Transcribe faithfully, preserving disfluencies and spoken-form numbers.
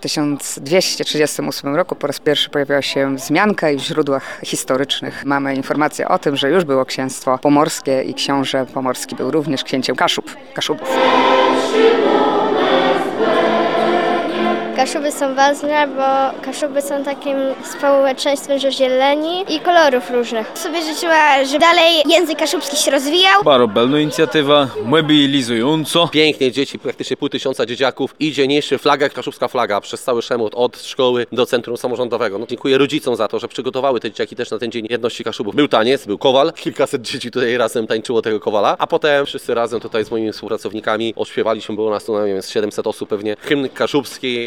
tysiąc dwieście trzydziestym ósmym roku po raz pierwszy pojawiła się wzmianka i w źródłach historycznych mamy informację o tym, że już było księstwo pomorskie i książę pomorski był również księciem Kaszub, Kaszubów. Kaszuby są ważne, bo Kaszuby są takim społeczeństwem, że zieleni i kolorów różnych. Sobie życzyła, żeby dalej język kaszubski się rozwijał. Barobelna inicjatywa, mobilizująco. Pięknie, dzieci, praktycznie pół tysiąca dzieciaków idzie, niesie flagę, kaszubska flaga przez cały Szemut, od szkoły do centrum samorządowego. No, dziękuję rodzicom za to, że przygotowały te dzieciaki też na ten Dzień Jedności Kaszubów. Był taniec, był kowal, kilkaset dzieci tutaj razem tańczyło tego kowala, a potem wszyscy razem tutaj z moimi współpracownikami odśpiewaliśmy, było nas tu, nie wiem, z siedemset osób pewnie, hymn kaszubski.